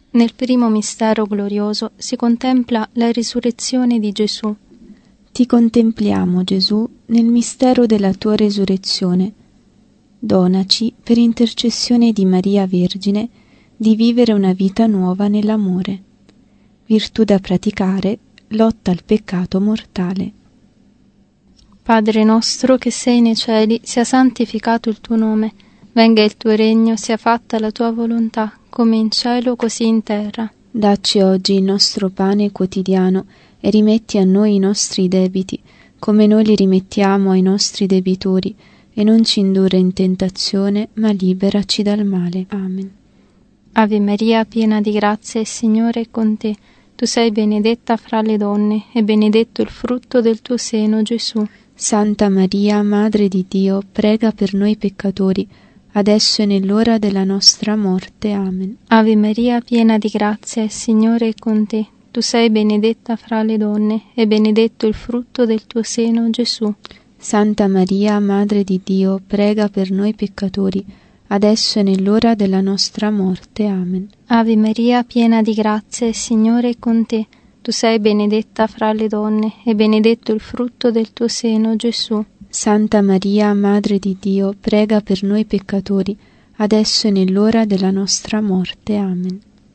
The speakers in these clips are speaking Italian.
Nel primo mistero glorioso si contempla la risurrezione di Gesù. Ti contempliamo, Gesù, nel mistero della tua resurrezione. Donaci, per intercessione di Maria Vergine, di vivere una vita nuova nell'amore. Virtù da praticare, lotta al peccato mortale. Padre nostro che sei nei cieli, sia santificato il tuo nome. Venga il tuo regno, sia fatta la tua volontà, come in cielo così in terra. Dacci oggi il nostro pane quotidiano e rimetti a noi i nostri debiti, come noi li rimettiamo ai nostri debitori, e non ci indurre in tentazione, ma liberaci dal male. Amen. Ave Maria, piena di grazia, il Signore è con te. Tu sei benedetta fra le donne, e benedetto il frutto del tuo seno, Gesù. Santa Maria, Madre di Dio, prega per noi peccatori, adesso e nell'ora della nostra morte. Amen. Ave Maria, piena di grazia, il Signore è con te. Tu sei benedetta fra le donne, e benedetto il frutto del tuo seno, Gesù. Santa Maria, Madre di Dio, prega per noi peccatori, adesso e nell'ora della nostra morte. Amen. Ave Maria, piena di grazia, il Signore è con te. Tu sei benedetta fra le donne, e benedetto il frutto del tuo seno, Gesù. Santa Maria, Madre di Dio, prega per noi peccatori, adesso e nell'ora della nostra morte. Amen.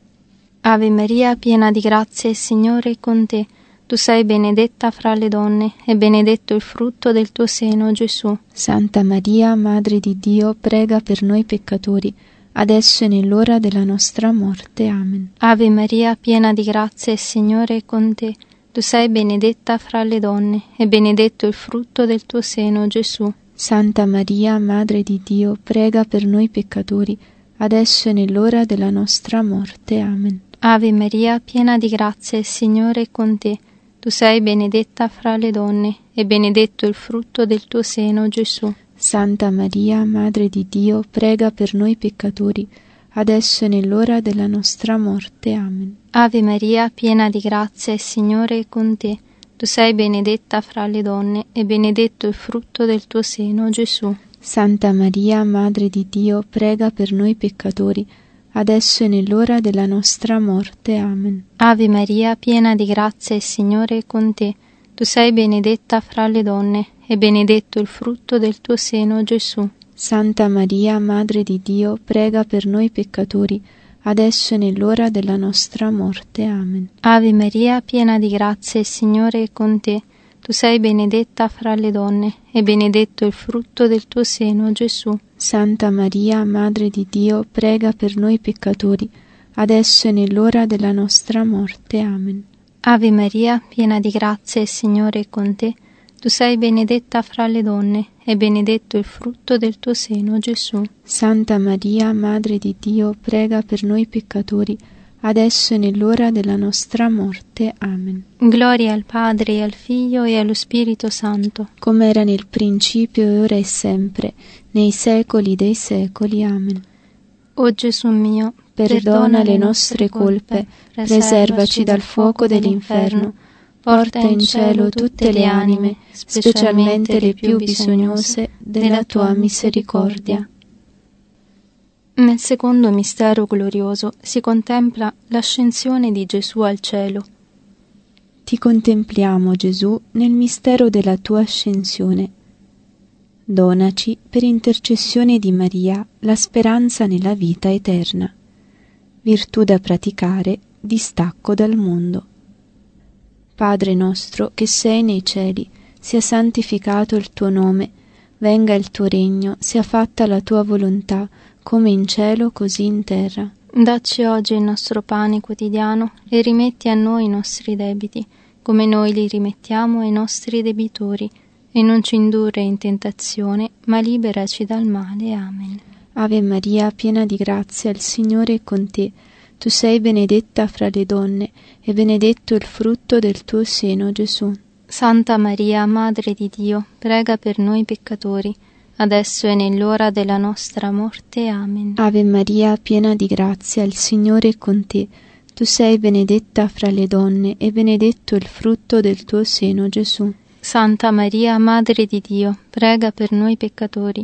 Ave Maria, piena di grazia, il Signore è con te. Tu sei benedetta fra le donne, e benedetto il frutto del tuo seno, Gesù. Santa Maria, Madre di Dio, prega per noi peccatori, adesso e nell'ora della nostra morte. Amen. Ave Maria, piena di grazia, il Signore è con te. Tu sei benedetta fra le donne, e benedetto il frutto del tuo seno, Gesù. Santa Maria, Madre di Dio, prega per noi peccatori, adesso e nell'ora della nostra morte. Amen. Ave Maria, piena di grazia, il Signore è con te. Tu sei benedetta fra le donne, e benedetto il frutto del tuo seno, Gesù. Santa Maria, Madre di Dio, prega per noi peccatori, adesso e nell'ora della nostra morte. Amen. Ave Maria, piena di grazia, il Signore è con te. Tu sei benedetta fra le donne, e benedetto il frutto del tuo seno, Gesù. Santa Maria, Madre di Dio, prega per noi peccatori, adesso e nell'ora della nostra morte. Amen. Ave Maria, piena di grazia, il Signore è con te. Tu sei benedetta fra le donne, e benedetto il frutto del tuo seno, Gesù. Santa Maria, Madre di Dio, prega per noi peccatori, adesso e nell'ora della nostra morte. Amen. Ave Maria, piena di grazia, il Signore è con te. Tu sei benedetta fra le donne, e benedetto il frutto del tuo seno, Gesù. Santa Maria, Madre di Dio, prega per noi peccatori, adesso e nell'ora della nostra morte. Amen. Ave Maria, piena di grazia, il Signore è con te. Tu sei benedetta fra le donne, e benedetto il frutto del tuo seno, Gesù. Santa Maria, Madre di Dio, prega per noi peccatori, adesso e nell'ora della nostra morte. Amen. Gloria al Padre, e al Figlio, e allo Spirito Santo, come era nel principio, e ora e sempre, nei secoli dei secoli. Amen. O Gesù mio, perdona le nostre colpe, preservaci dal fuoco dell'inferno, porta in cielo tutte le anime, specialmente le più bisognose della tua misericordia. Nel secondo mistero glorioso si contempla l'ascensione di Gesù al cielo. Ti contempliamo, Gesù, nel mistero della tua ascensione. Donaci, per intercessione di Maria, la speranza nella vita eterna. Virtù da praticare, distacco dal mondo. Padre nostro, che sei nei cieli, sia santificato il tuo nome, venga il tuo regno, sia fatta la tua volontà, come in cielo così in terra. Dacci oggi il nostro pane quotidiano, e rimetti a noi i nostri debiti, come noi li rimettiamo ai nostri debitori, e non ci indurre in tentazione, ma liberaci dal male. Amen. Ave Maria, piena di grazia, il Signore è con te. Tu sei benedetta fra le donne, e benedetto il frutto del tuo seno, Gesù. Santa Maria, Madre di Dio, prega per noi peccatori, adesso e nell'ora della nostra morte. Amen. Ave Maria, piena di grazia, il Signore è con te. Tu sei benedetta fra le donne, e benedetto il frutto del tuo seno, Gesù. Santa Maria, Madre di Dio, prega per noi peccatori,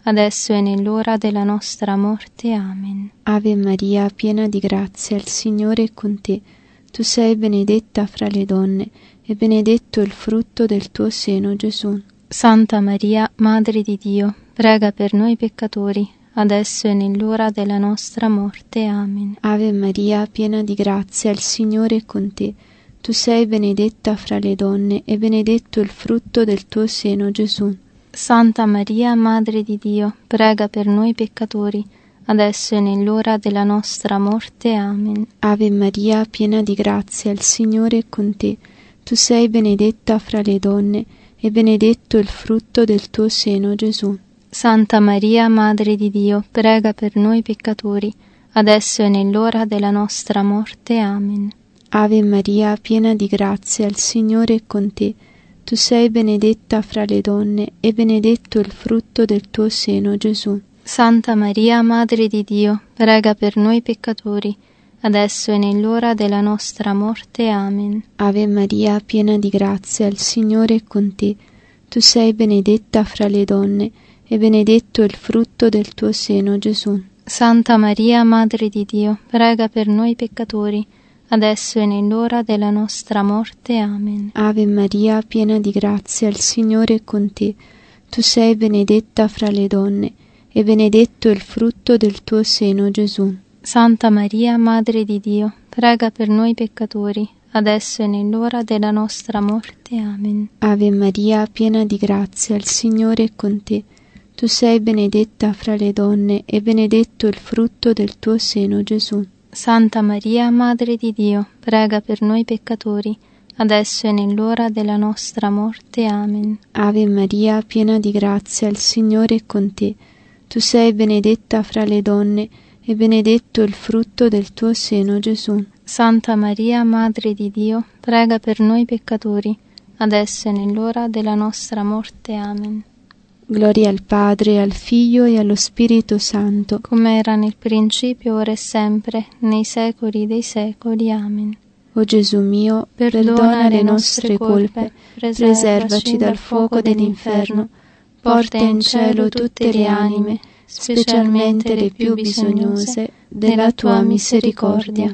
adesso e nell'ora della nostra morte. Amen. Ave Maria, piena di grazia, il Signore è con te. Tu sei benedetta fra le donne, e benedetto il frutto del tuo seno, Gesù. Santa Maria, Madre di Dio, prega per noi peccatori, adesso e nell'ora della nostra morte. Amen. Ave Maria, piena di grazia, il Signore è con te. Tu sei benedetta fra le donne, e benedetto il frutto del tuo seno, Gesù. Santa Maria, Madre di Dio, prega per noi peccatori, adesso e nell'ora della nostra morte. Amen. Ave Maria, piena di grazia, il Signore è con te. Tu sei benedetta fra le donne, e benedetto il frutto del tuo seno, Gesù. Santa Maria, Madre di Dio, prega per noi peccatori, adesso e nell'ora della nostra morte. Amen. Ave Maria, piena di grazia, il Signore è con te. Tu sei benedetta fra le donne, e benedetto il frutto del tuo seno, Gesù. Santa Maria, Madre di Dio, prega per noi peccatori, adesso e nell'ora della nostra morte. Amen. Ave Maria, piena di grazia, il Signore è con te. Tu sei benedetta fra le donne, e benedetto il frutto del tuo seno, Gesù. Santa Maria, Madre di Dio, prega per noi peccatori, adesso e nell'ora della nostra morte. Amen. Ave Maria, piena di grazia, il Signore è con te. Tu sei benedetta fra le donne, e benedetto il frutto del tuo seno, Gesù. Santa Maria, Madre di Dio, prega per noi peccatori, adesso e nell'ora della nostra morte. Amen. Ave Maria, piena di grazia, il Signore è con te. Tu sei benedetta fra le donne, e benedetto il frutto del tuo seno, Gesù. Santa Maria, Madre di Dio, prega per noi peccatori, adesso e nell'ora della nostra morte. Amen. Ave Maria, piena di grazia, il Signore è con te. Tu sei benedetta fra le donne, e benedetto il frutto del tuo seno, Gesù. Santa Maria, Madre di Dio, prega per noi peccatori, adesso e nell'ora della nostra morte. Amen. Gloria al Padre, al Figlio e allo Spirito Santo, come era nel principio, ora e sempre, nei secoli dei secoli. Amen. O Gesù mio, perdona le nostre colpe, preservaci dal fuoco dell'inferno, porta in cielo tutte le anime, specialmente le più bisognose della tua misericordia.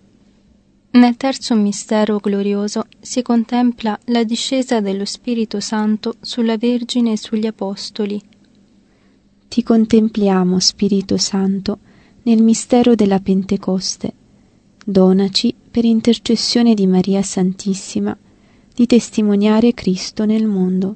Nel terzo mistero glorioso si contempla la discesa dello Spirito Santo sulla Vergine e sugli Apostoli. Ti contempliamo, Spirito Santo, nel mistero della Pentecoste. Donaci, per intercessione di Maria Santissima, di testimoniare Cristo nel mondo.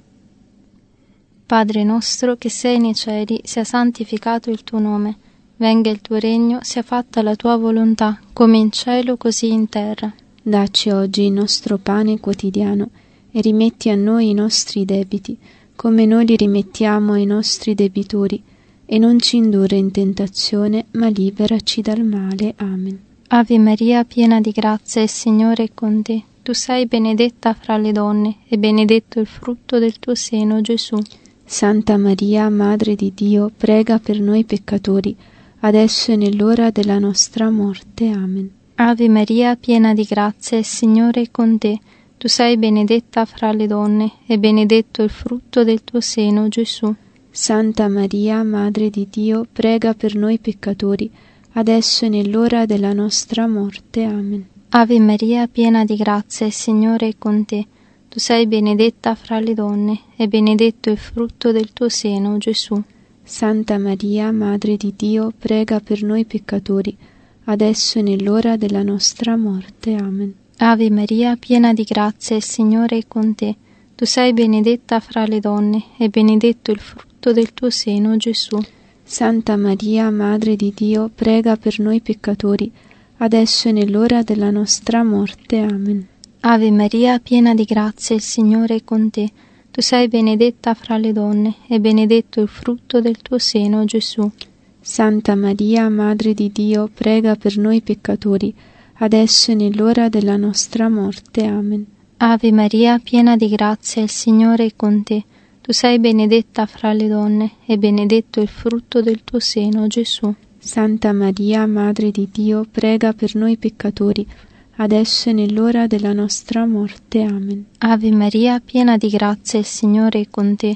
Padre nostro che sei nei cieli, sia santificato il tuo nome. Venga il tuo regno, sia fatta la tua volontà, come in cielo così in terra. Dacci oggi il nostro pane quotidiano, e rimetti a noi i nostri debiti, come noi li rimettiamo ai nostri debitori, e non ci indurre in tentazione, ma liberaci dal male. Amen. Ave Maria, piena di grazia, il Signore è con te. Tu sei benedetta fra le donne, e benedetto il frutto del tuo seno, Gesù. Santa Maria, Madre di Dio, prega per noi peccatori, adesso e nell'ora della nostra morte. Amen. Ave Maria, piena di grazia, il Signore è con te. Tu sei benedetta fra le donne, e benedetto il frutto del tuo seno, Gesù. Santa Maria, Madre di Dio, prega per noi peccatori, adesso e nell'ora della nostra morte. Amen. Ave Maria, piena di grazia, il Signore è con te. Tu sei benedetta fra le donne, e benedetto il frutto del tuo seno, Gesù. Santa Maria, Madre di Dio, prega per noi peccatori, adesso e nell'ora della nostra morte. Amen. Ave Maria, piena di grazia, il Signore è con te. Tu sei benedetta fra le donne, e benedetto il frutto del tuo seno, Gesù. Santa Maria, Madre di Dio, prega per noi peccatori, adesso e nell'ora della nostra morte. Amen. Ave Maria, piena di grazia, il Signore è con te. Tu sei benedetta fra le donne, e benedetto il frutto del tuo seno, Gesù. Santa Maria, Madre di Dio, prega per noi peccatori, adesso e nell'ora della nostra morte. Amen. Ave Maria, piena di grazia, il Signore è con te. Tu sei benedetta fra le donne, e benedetto il frutto del tuo seno, Gesù. Santa Maria, Madre di Dio, prega per noi peccatori, adesso e nell'ora della nostra morte. Amen. Ave Maria, piena di grazia, il Signore è con te. Tu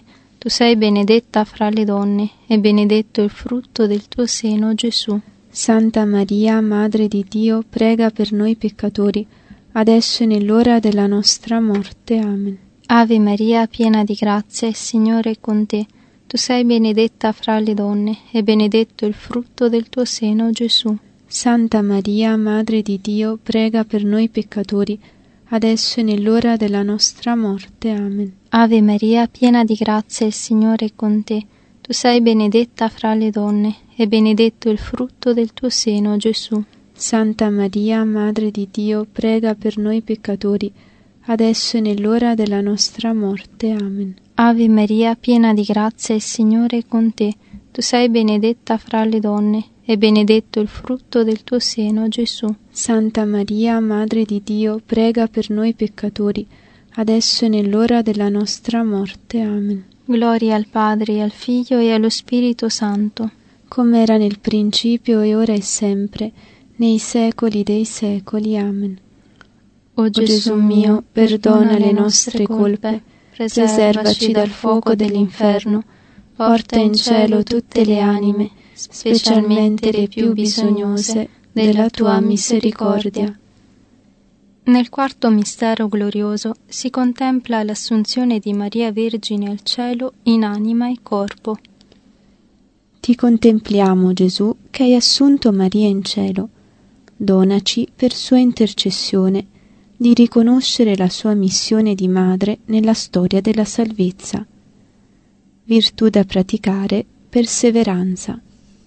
Tu sei benedetta fra le donne, e benedetto il frutto del tuo seno, Gesù. Santa Maria, Madre di Dio, prega per noi peccatori, adesso e nell'ora della nostra morte. Amen. Ave Maria, piena di grazia, il Signore è con te. Tu sei benedetta fra le donne, e benedetto il frutto del tuo seno, Gesù. Santa Maria, Madre di Dio, prega per noi peccatori, adesso e nell'ora della nostra morte. Amen. Ave Maria, piena di grazia, il Signore è con te. Tu sei benedetta fra le donne, e benedetto il frutto del tuo seno, Gesù. Santa Maria, Madre di Dio, prega per noi peccatori, adesso e nell'ora della nostra morte. Amen. Ave Maria, piena di grazia, il Signore è con te. Tu sei benedetta fra le donne, e benedetto il frutto del tuo seno, Gesù. Santa Maria, Madre di Dio, prega per noi peccatori, adesso e nell'ora della nostra morte. Amen. Gloria al Padre, al Figlio e allo Spirito Santo, come era nel principio e ora e sempre, nei secoli dei secoli. Amen. O Gesù mio, perdona le nostre colpe, preservaci dal fuoco dell'inferno, porta in cielo tutte le anime, specialmente le più bisognose della tua misericordia. Nel quarto mistero glorioso si contempla l'assunzione di Maria Vergine al cielo in anima e corpo. Ti contempliamo, Gesù, che hai assunto Maria in cielo. Donaci, per sua intercessione, di riconoscere la sua missione di madre nella storia della salvezza. Virtù da praticare, perseveranza.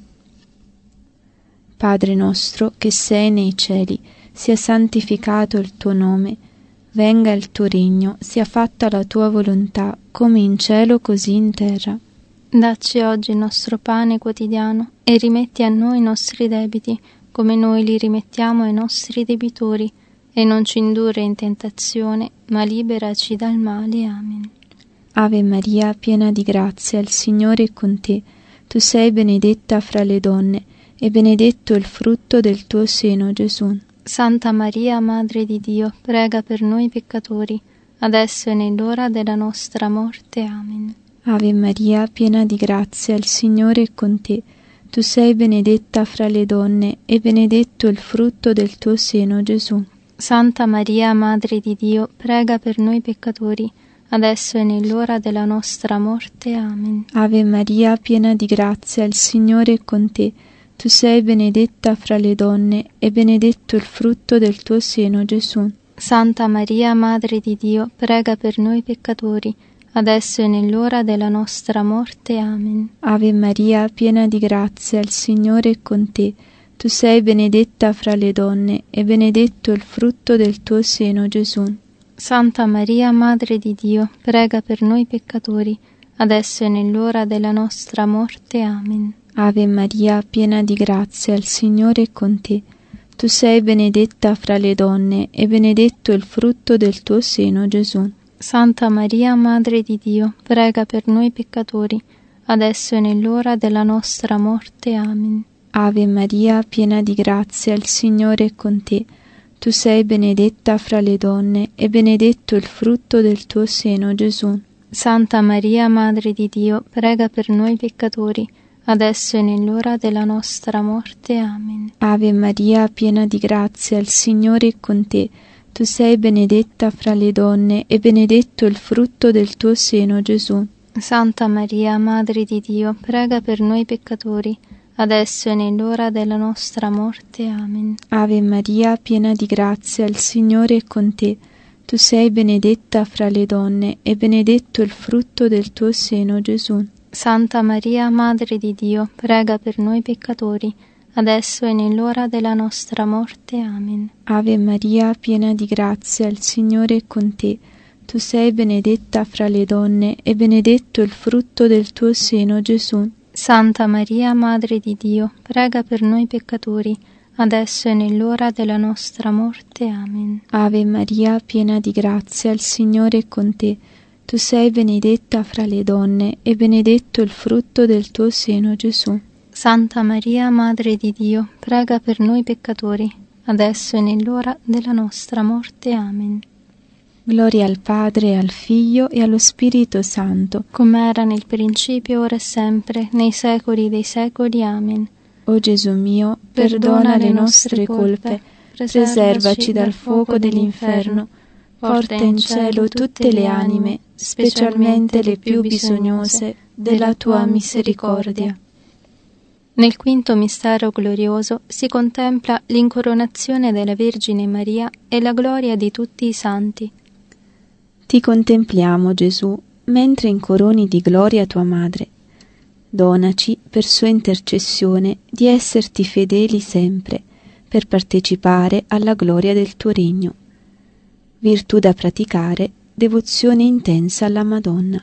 Padre nostro, che sei nei cieli, sia santificato il tuo nome, venga il tuo regno, sia fatta la tua volontà, come in cielo così in terra. Dacci oggi il nostro pane quotidiano e rimetti a noi i nostri debiti, come noi li rimettiamo ai nostri debitori, e non ci indurre in tentazione, ma liberaci dal male. Amen. Ave Maria, piena di grazia, il Signore è con te. Tu sei benedetta fra le donne, e benedetto il frutto del tuo seno, Gesù. Santa Maria, Madre di Dio, prega per noi peccatori, adesso e nell'ora della nostra morte. Amen. Ave Maria, piena di grazia, il Signore è con te. Tu sei benedetta fra le donne, e benedetto il frutto del tuo seno, Gesù. Santa Maria, Madre di Dio, prega per noi peccatori, adesso e nell'ora della nostra morte. Amen. Ave Maria, piena di grazia, il Signore è con te. Tu sei benedetta fra le donne, e benedetto il frutto del tuo seno, Gesù. Santa Maria, Madre di Dio, prega per noi peccatori, adesso e nell'ora della nostra morte. Amen. Ave Maria, piena di grazia, il Signore è con te. Tu sei benedetta fra le donne, e benedetto il frutto del tuo seno, Gesù. Santa Maria, Madre di Dio, prega per noi peccatori, adesso e nell'ora della nostra morte. Amen. Ave Maria, piena di grazia, il Signore è con te. Tu sei benedetta fra le donne, e benedetto il frutto del tuo seno, Gesù. Santa Maria, Madre di Dio, prega per noi peccatori, adesso e nell'ora della nostra morte. Amen. Ave Maria, piena di grazia, il Signore è con te. Tu sei benedetta fra le donne, e benedetto il frutto del tuo seno, Gesù. Santa Maria, Madre di Dio, prega per noi peccatori, adesso e nell'ora della nostra morte. Amen. Ave Maria, piena di grazia, il Signore è con te. Tu sei benedetta fra le donne, e benedetto il frutto del tuo seno, Gesù. Santa Maria, Madre di Dio, prega per noi peccatori, adesso e nell'ora della nostra morte. Amen. Ave Maria, piena di grazia, il Signore è con te. Tu sei benedetta fra le donne, e benedetto il frutto del tuo seno, Gesù. Santa Maria, Madre di Dio, prega per noi peccatori, adesso e nell'ora della nostra morte. Amen. Ave Maria, piena di grazia, il Signore è con te. Tu sei benedetta fra le donne, e benedetto il frutto del tuo seno, Gesù. Santa Maria, Madre di Dio, prega per noi peccatori, adesso e nell'ora della nostra morte. Amen. Ave Maria, piena di grazia, il Signore è con te. Tu sei benedetta fra le donne, e benedetto il frutto del tuo seno, Gesù. Santa Maria, Madre di Dio, prega per noi peccatori, adesso e nell'ora della nostra morte. Amen. Gloria al Padre, al Figlio e allo Spirito Santo, come era nel principio, ora e sempre, nei secoli dei secoli. Amen. O Gesù mio, perdona le nostre colpe, preservaci dal fuoco dell'inferno, porta in cielo tutte le anime, specialmente le più bisognose della tua misericordia. Nel quinto mistero glorioso si contempla l'incoronazione della Vergine Maria e la gloria di tutti i santi. Ti contempliamo, Gesù, mentre incoroni di gloria tua Madre. Donaci, per sua intercessione, di esserti fedeli sempre, per partecipare alla gloria del tuo regno. Virtù da praticare, devozione intensa alla Madonna.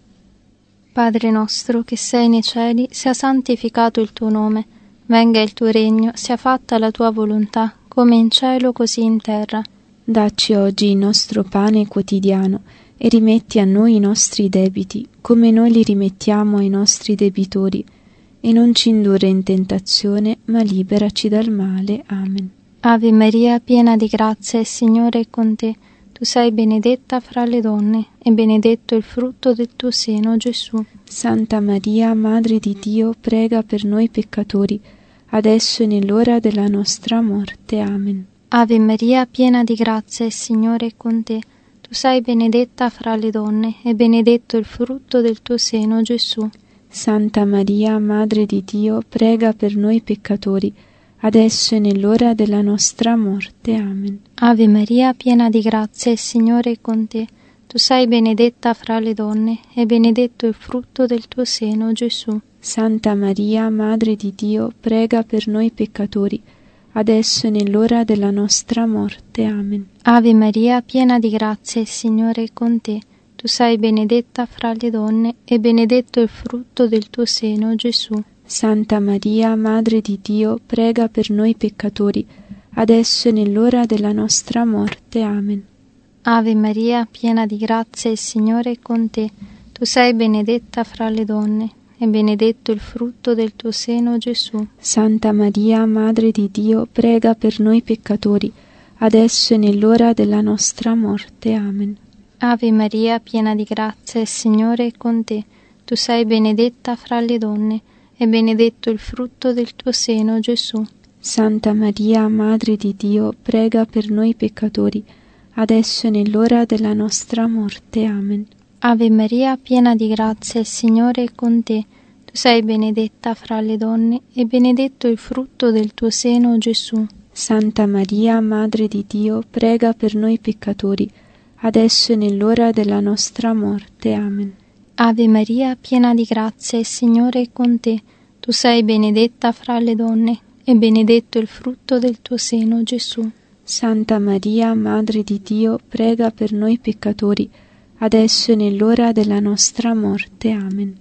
Padre nostro che sei nei cieli, sia santificato il tuo nome, venga il tuo regno, sia fatta la tua volontà, come in cielo così in terra. Dacci oggi il nostro pane quotidiano e rimetti a noi i nostri debiti, come noi li rimettiamo ai nostri debitori, e non ci indurre in tentazione, ma liberaci dal male. Amen. Ave Maria, piena di grazia, il Signore è con te. Tu sei benedetta fra le donne, e benedetto il frutto del tuo seno, Gesù. Santa Maria, Madre di Dio, prega per noi peccatori, adesso e nell'ora della nostra morte. Amen. Ave Maria, piena di grazia, il Signore è con te. Tu sei benedetta fra le donne, e benedetto il frutto del tuo seno, Gesù. Santa Maria, Madre di Dio, prega per noi peccatori, adesso e nell'ora della nostra morte. Amen. Ave Maria, piena di grazia, il Signore è con te. Tu sei benedetta fra le donne, e benedetto il frutto del tuo seno, Gesù. Santa Maria, Madre di Dio, prega per noi peccatori, adesso e nell'ora della nostra morte. Amen. Ave Maria, piena di grazia, il Signore è con te. Tu sei benedetta fra le donne, e benedetto il frutto del tuo seno, Gesù. Santa Maria, Madre di Dio, prega per noi peccatori, adesso e nell'ora della nostra morte. Amen. Ave Maria, piena di grazia, il Signore è con te. Tu sei benedetta fra le donne, e benedetto il frutto del tuo seno, Gesù. Santa Maria, Madre di Dio, prega per noi peccatori, adesso e nell'ora della nostra morte. Amen. Ave Maria, piena di grazia, il Signore è con te. Tu sei benedetta fra le donne, e benedetto il frutto del tuo seno, Gesù. Santa Maria, Madre di Dio, prega per noi peccatori, adesso e nell'ora della nostra morte. Amen. Ave Maria, piena di grazia, il Signore è con te. Tu sei benedetta fra le donne, e benedetto il frutto del tuo seno, Gesù. Santa Maria, Madre di Dio, prega per noi peccatori, adesso e nell'ora della nostra morte. Amen. Ave Maria, piena di grazia, il Signore è con te. Tu sei benedetta fra le donne, e benedetto il frutto del tuo seno, Gesù. Santa Maria, Madre di Dio, prega per noi peccatori, adesso e nell'ora della nostra morte. Amen.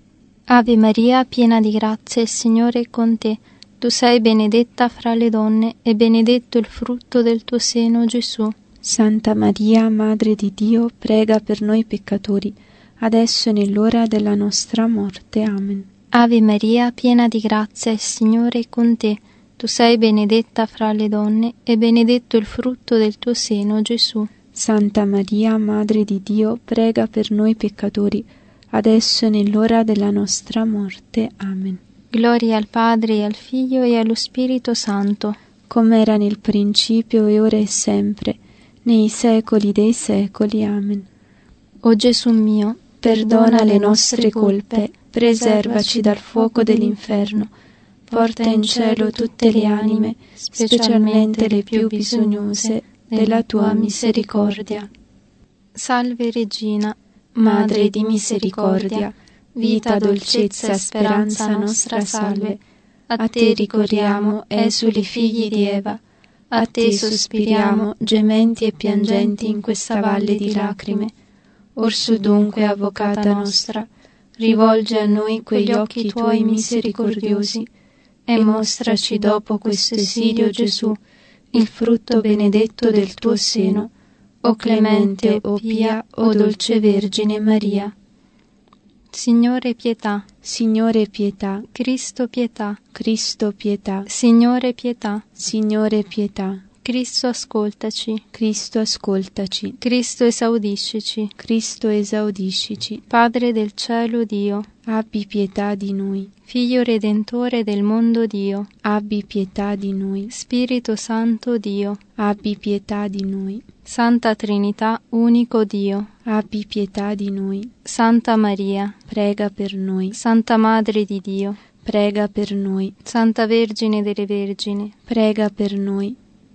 Ave Maria, piena di grazia, il Signore è con te. Tu sei benedetta fra le donne, e benedetto il frutto del tuo seno, Gesù. Santa Maria, Madre di Dio, prega per noi peccatori, adesso e nell'ora della nostra morte. Amen. Ave Maria, piena di grazia, il Signore è con te. Tu sei benedetta fra le donne, e benedetto il frutto del tuo seno, Gesù. Santa Maria, Madre di Dio, prega per noi peccatori, adesso e nell'ora della nostra morte. Amen. Gloria al Padre, e al Figlio, e allo Spirito Santo, come era nel principio, e ora e sempre, nei secoli dei secoli. Amen. O Gesù mio, perdona le nostre colpe, preservaci dal fuoco dell'inferno, porta in cielo tutte le anime, specialmente le più bisognose della tua misericordia. Salve Regina, Madre di misericordia, vita, dolcezza, speranza nostra salve. A te ricorriamo, esuli figli di Eva, a te sospiriamo, gementi e piangenti in questa valle di lacrime. Orsù dunque, avvocata nostra, rivolge a noi quegli occhi tuoi misericordiosi, e mostraci dopo questo esilio, Gesù, il frutto benedetto del tuo seno, o clemente, o pia, o dolce Vergine Maria. Signore pietà, Signore pietà, Cristo pietà, Cristo pietà, Signore pietà, Signore pietà, Cristo ascoltaci. Cristo ascoltaci. Cristo esaudiscici. Cristo esaudiscici. Padre del cielo Dio, Abbi pietà di noi. Figlio Redentore del mondo Dio, Abbi pietà di noi. Spirito Santo Dio, Abbi pietà di noi. Santa Trinità, unico Dio, Abbi pietà di noi. Santa Maria, Prega per noi. Santa Madre di Dio, Prega per noi. Santa Vergine delle Vergini, Prega per noi.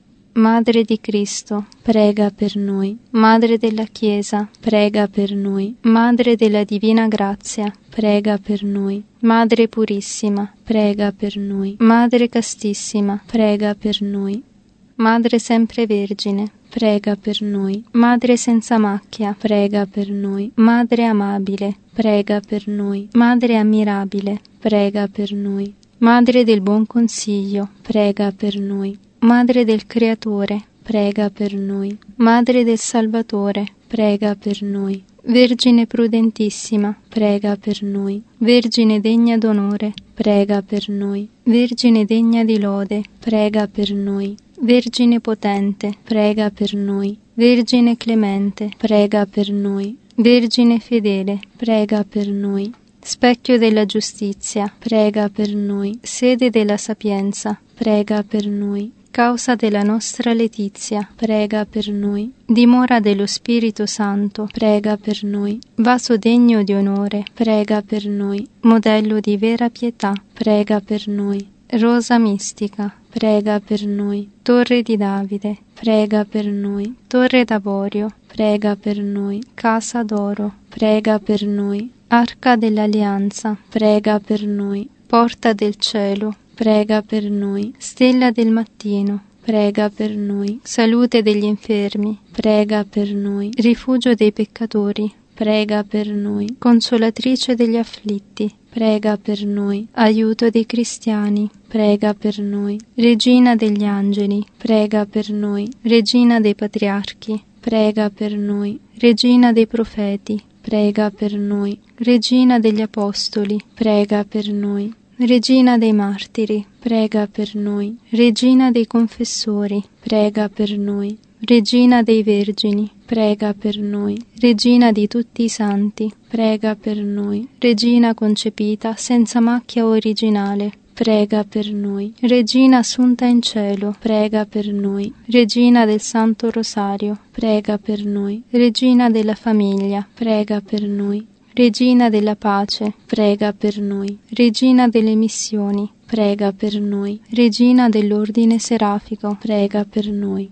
Madre di Cristo, Prega per noi. Madre della Chiesa, Prega per noi. Madre della Divina Grazia, Prega per noi. Madre Purissima, Prega per noi. Madre Castissima, Prega per noi. Madre Sempre Vergine, Prega per noi. Madre senza macchia, Prega per noi. Madre amabile, Prega per noi. Madre ammirabile, Prega per noi. Madre del buon consiglio, Prega per noi. Madre del Creatore, Prega per noi. Madre del Salvatore, Prega per noi. Vergine prudentissima, Prega per noi. Vergine degna d'onore, Prega per noi. Vergine degna di lode, Prega per noi. Vergine potente, Prega per noi. Vergine clemente, Prega per noi. Vergine fedele, Prega per noi. specchio della giustizia, Prega per noi. sede della sapienza, Prega per noi. causa della nostra letizia, Prega per noi. dimora dello Spirito Santo, Prega per noi. vaso degno di onore, Prega per noi. modello di vera pietà, Prega per noi. rosa mistica, Prega per noi. torre di Davide, Prega per noi. torre d'avorio, Prega per noi. casa d'oro, Prega per noi. arca dell'alleanza, Prega per noi. porta del cielo, Prega per noi. stella del mattino, Prega per noi. salute degli infermi, Prega per noi. rifugio dei peccatori, Prega per noi. consolatrice degli afflitti, Prega per noi. aiuto dei cristiani, Prega per noi. regina degli angeli, Prega per noi. regina dei patriarchi, Prega per noi. regina dei profeti, Prega per noi. regina degli apostoli, Prega per noi. regina dei martiri, Prega per noi. regina dei confessori, Prega per noi. regina dei vergini, Prega per noi. regina di tutti i santi, Prega per noi. regina concepita senza macchia originale, Prega per noi. regina assunta in cielo, Prega per noi. regina del Santo Rosario, Prega per noi. regina della famiglia, Prega per noi. regina della pace, Prega per noi. regina delle missioni, Prega per noi. regina dell'ordine serafico, Prega per noi.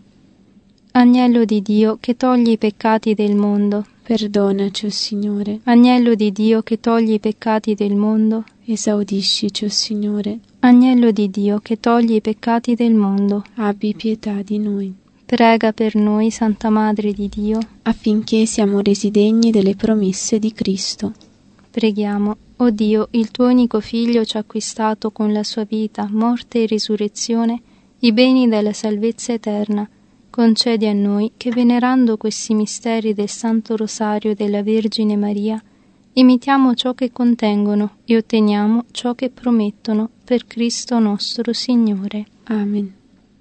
agnello di Dio che toglie i peccati del mondo, Perdonaci, o Signore. agnello di Dio che toglie i peccati del mondo, Esaudiscici, o Signore. agnello di Dio che toglie i peccati del mondo, Abbi pietà di noi, prega per noi, Santa Madre di Dio, affinché siamo resi degni delle promesse di Cristo. preghiamo. O Dio, il tuo unico Figlio ci ha acquistato con la sua vita, morte e risurrezione i beni della salvezza eterna. Concedi a noi che, venerando questi misteri del Santo Rosario della Vergine Maria, imitiamo ciò che contengono e otteniamo ciò che promettono, per Cristo nostro Signore. Amen.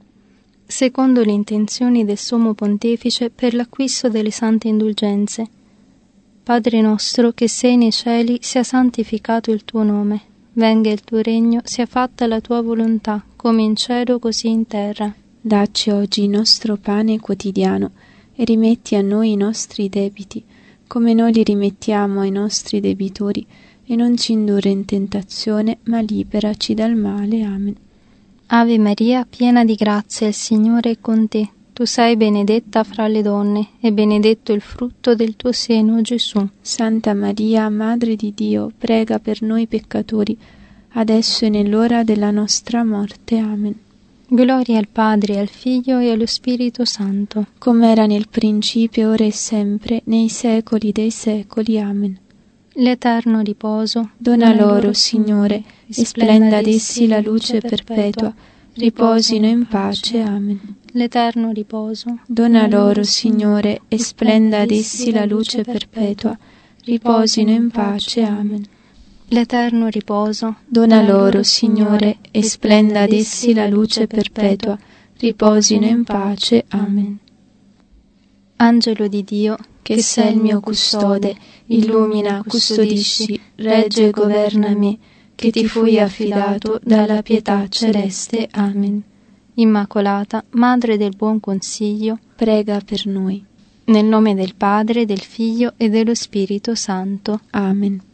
Secondo le intenzioni del Sommo Pontefice per l'acquisto delle sante indulgenze. Padre nostro che sei nei cieli, sia santificato il tuo nome. Venga il tuo regno, sia fatta la tua volontà, come in cielo così in terra. Dacci oggi il nostro pane quotidiano e rimetti a noi i nostri debiti, come noi li rimettiamo ai nostri debitori, e non ci indurre in tentazione, ma liberaci dal male. Amen. Ave Maria, piena di grazia, il Signore è con te. Tu sei benedetta fra le donne, e benedetto il frutto del tuo seno, Gesù. Santa Maria, Madre di Dio, prega per noi peccatori, adesso e nell'ora della nostra morte. Amen. Gloria al Padre, al Figlio e allo Spirito Santo, come era nel principio, ora e sempre, nei secoli dei secoli. Amen. L'eterno riposo dona loro, Signore, e splenda ad essi la luce perpetua. Riposino in pace. Amen. L'eterno riposo dona loro, Signore, e splenda ad essi la luce perpetua. Riposino in pace. Amen. L'eterno riposo dona loro, Signore, e splenda ad essi la luce perpetua. riposino in pace. Amen. Angelo di Dio, Che sei il mio custode, illumina, custodisci, regge e governa me, che ti fui affidato dalla pietà celeste. Amen. Immacolata, Madre del Buon Consiglio, Prega per noi. nel nome del Padre, del Figlio e dello Spirito Santo. Amen.